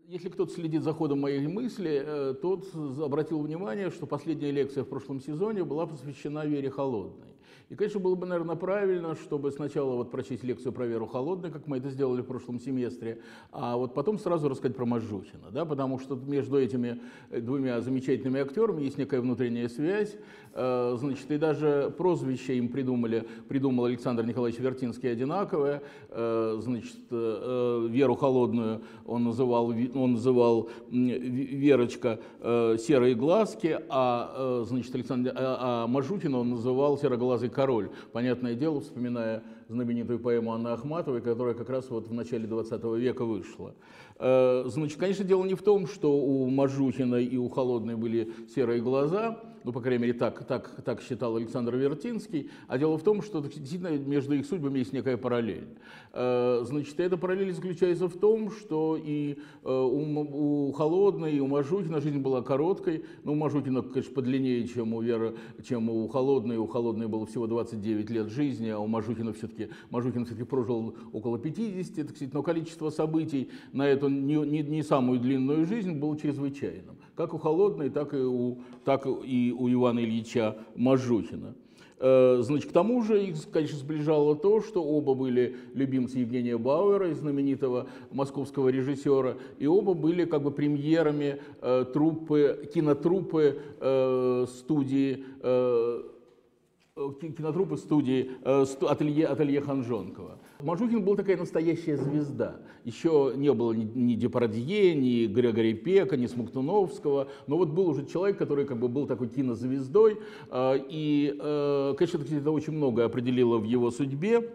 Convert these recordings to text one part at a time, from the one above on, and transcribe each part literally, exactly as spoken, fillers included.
Если кто-то следит за ходом моей мысли, э, тот обратил внимание, что последняя лекция в прошлом сезоне была посвящена Вере Холодной. И, конечно, было бы, наверное, правильно, чтобы сначала вот прочесть лекцию про Веру Холодную, как мы это сделали в прошлом семестре, а вот потом сразу рассказать про Можжухина, да, потому что между этими двумя замечательными актерами есть некая внутренняя связь, э, значит, и даже прозвище им придумали, придумал Александр Николаевич Вертинский одинаковое, э, значит, э, Веру Холодную он называл, он называл Верочка э, серые глазки, а, э, значит, Александр, а, а Можжухина он называл сероглазый король. Понятное дело, вспоминая знаменитую поэму Анны Ахматовой, которая как раз вот в начале двадцатого века вышла. Э, значит, конечно, дело не в том, что у Можжухина и у Холодной были серые глаза, ну, по крайней мере, так, так, так считал Александр Вертинский, а дело в том, что действительно между их судьбами есть некая параллель. Э, значит, эта параллель заключается в том, что и э, у, у Холодной, и у Можжухина жизнь была короткой, но у Можжухина, конечно, подлиннее, чем у Веры, чем у Холодной. У Холодной было всего двадцать девять лет жизни, а у Можжухина все-таки, Можжухин все-таки прожил около пятидесяти, так сказать, но количество событий на эту не, не, не самую длинную жизнь было чрезвычайным. Как у Холодной, так и у, так и у Ивана Ильича Можжухина. Значит, к тому же их, конечно, сближало то, что оба были любимцы Евгения Бауэра, знаменитого московского режиссера, и оба были как бы премьерами э, труппы, кинотруппы э, студии э, кинотруппы студии э, ателье, ателье Ханжонкова. Можжухин был такая настоящая звезда. Еще не было ни, ни Депардье, ни Грегори Пека, ни Смоктуновского, но вот был уже человек, который как бы был такой кинозвездой, э, и, э, конечно, это очень многое определило в его судьбе.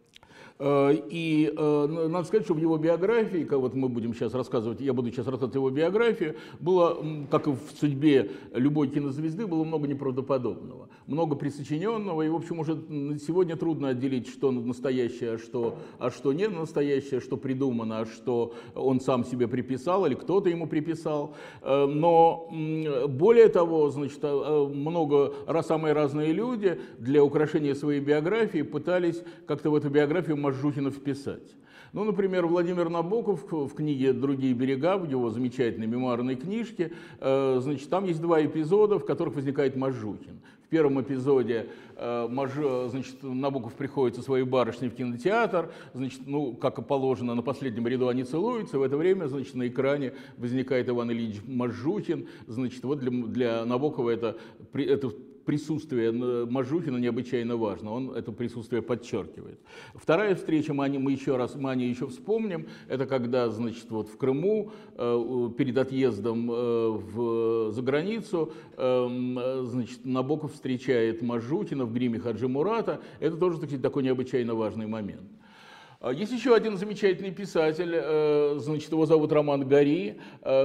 И э, надо сказать, что в его биографии, как вот мы будем сейчас рассказывать, я буду сейчас рассказывать его биографию, было, как и в судьбе любой кинозвезды, было много неправдоподобного, много присочиненного, и, в общем, уже сегодня трудно отделить, что настоящее, а что, а что не настоящее, что придумано, а что он сам себе приписал или кто-то ему приписал. Но более того, значит, много, самые разные люди для украшения своей биографии пытались как-то в эту биографию Можжухина вписать. Ну, например, Владимир Набоков в книге «Другие берега», в его замечательной мемуарной книжке, э, значит, там есть два эпизода, в которых возникает Можжухин. В первом эпизоде э, Мож, значит, Набоков приходит со своей барышней в кинотеатр, значит, ну, как и положено, на последнем ряду они целуются, в это время, значит, на экране возникает Иван Ильич Можжухин, значит, вот для, для Набокова это, это присутствие Можжухина необычайно важно, он это присутствие подчеркивает. Вторая встреча, мы, мы еще раз, мы о ней еще вспомним, это когда, значит, вот в Крыму э, перед отъездом э, в, за границу, э, значит, Набоков встречает Можжухина в гриме Хаджи Мурата, это тоже, так сказать, такой необычайно важный момент. Есть еще один замечательный писатель, значит, его зовут Роман Гори,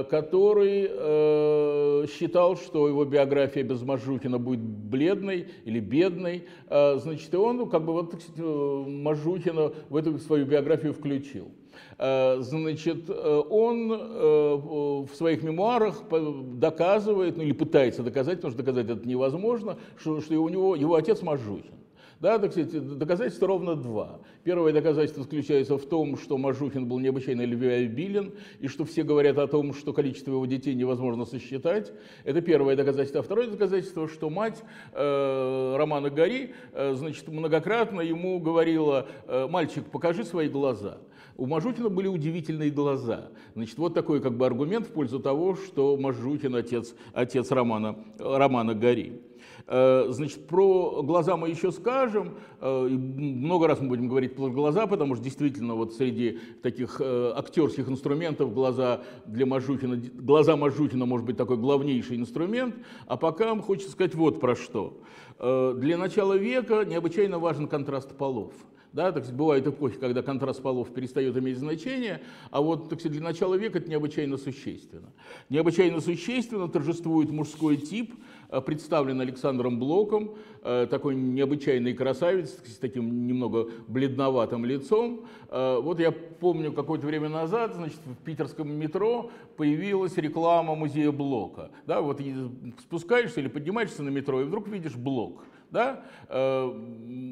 который считал, что его биография без Можжухина будет бледной или бедной, значит, и он как бы вот, так сказать, Можжухина в эту свою биографию включил. Значит, он в своих мемуарах доказывает, ну или пытается доказать, потому что доказать это невозможно, что, что у него его отец Можжухин. Да, так сказать, доказательства ровно два. Первое доказательство заключается в том, что Можжухин был необычайно любвеобилен, и что все говорят о том, что количество его детей невозможно сосчитать. Это первое доказательство. А второе доказательство, что мать э, Романа Гори, э, значит, многократно ему говорила: «Мальчик, покажи свои глаза». У Можжухина были удивительные глаза. Значит, вот такой как бы аргумент в пользу того, что Можжухин отец, отец Романа, Романа Гори. Значит, про глаза мы еще скажем, много раз мы будем говорить про глаза, потому что действительно вот среди таких актерских инструментов глаза для Можжухина, глаза Можжухина может быть такой главнейший инструмент, а пока хочется сказать вот про что. Для начала века необычайно важен контраст полов. Да, так сказать, бывают эпохи, когда контраст полов перестает иметь значение, а вот, так сказать, для начала века это необычайно существенно. Необычайно существенно торжествует мужской тип, представлен Александром Блоком, такой необычайный красавец с таким немного бледноватым лицом. Вот я помню, какое-то время назад, значит, в питерском метро появилась реклама музея Блока. Да, вот спускаешься или поднимаешься на метро, и вдруг видишь Блок. Да?